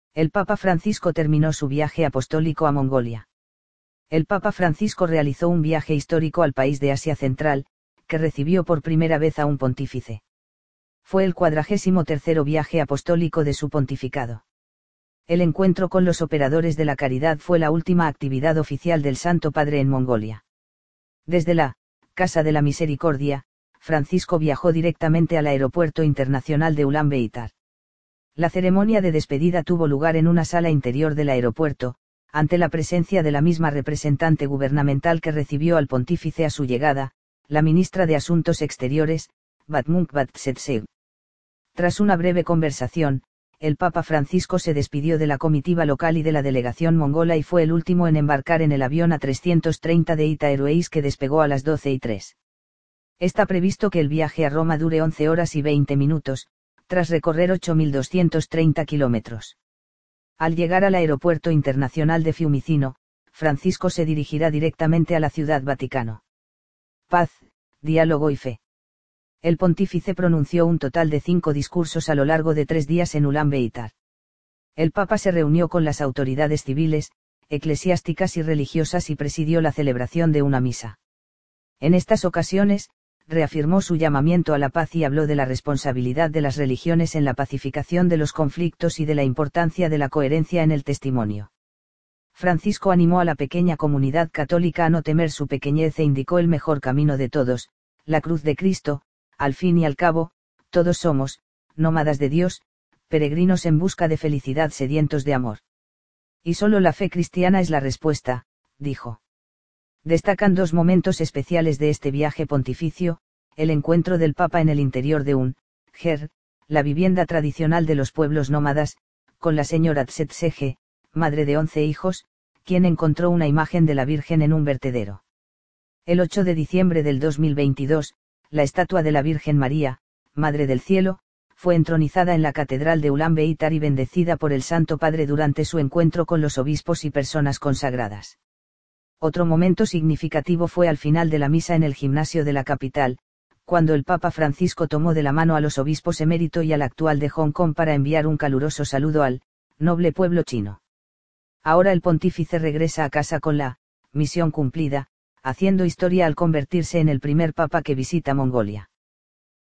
El Papa Francisco terminó su viaje apostólico a Mongolia. El Papa Francisco realizó un viaje histórico al país de Asia Central, que recibió por primera vez a un pontífice. Fue el 43º viaje apostólico de su pontificado. El encuentro con los operadores de la caridad fue la última actividad oficial del Santo Padre en Mongolia. Desde la Casa de la Misericordia, Francisco viajó directamente al Aeropuerto Internacional de Ulan Beitar. La ceremonia de despedida tuvo lugar en una sala interior del aeropuerto, ante la presencia de la misma representante gubernamental que recibió al pontífice a su llegada, la ministra de Asuntos Exteriores, Batmunk Batsetseg. Tras una breve conversación, el Papa Francisco se despidió de la comitiva local y de la delegación mongola y fue el último en embarcar en el avión A330 de Ita Airways que despegó a las 12:03. Está previsto que el viaje a Roma dure 11 horas y 20 minutos, tras recorrer 8.230 kilómetros. Al llegar al Aeropuerto Internacional de Fiumicino, Francisco se dirigirá directamente a la Ciudad Vaticano. Paz, diálogo y fe. El pontífice pronunció un total de 5 discursos a lo largo de 3 días en Ulan Beitar. El Papa se reunió con las autoridades civiles, eclesiásticas y religiosas y presidió la celebración de una misa. En estas ocasiones, reafirmó su llamamiento a la paz y habló de la responsabilidad de las religiones en la pacificación de los conflictos y de la importancia de la coherencia en el testimonio. Francisco animó a la pequeña comunidad católica a no temer su pequeñez e indicó el mejor camino de todos, la cruz de Cristo. Al fin y al cabo, todos somos, nómadas de Dios, peregrinos en busca de felicidad sedientos de amor. Y solo la fe cristiana es la respuesta, dijo. Destacan 2 momentos especiales de este viaje pontificio: el encuentro del Papa en el interior de un ger, la vivienda tradicional de los pueblos nómadas, con la señora Tsetsege, madre de 11 hijos, quien encontró una imagen de la Virgen en un vertedero. El 8 de diciembre del 2022, la estatua de la Virgen María, Madre del Cielo, fue entronizada en la Catedral de Ulan Beitar y bendecida por el Santo Padre durante su encuentro con los obispos y personas consagradas. Otro momento significativo fue al final de la misa en el gimnasio de la capital, cuando el Papa Francisco tomó de la mano a los obispos emérito y al actual de Hong Kong para enviar un caluroso saludo al noble pueblo chino. Ahora el pontífice regresa a casa con la misión cumplida, haciendo historia al convertirse en el primer papa que visita Mongolia.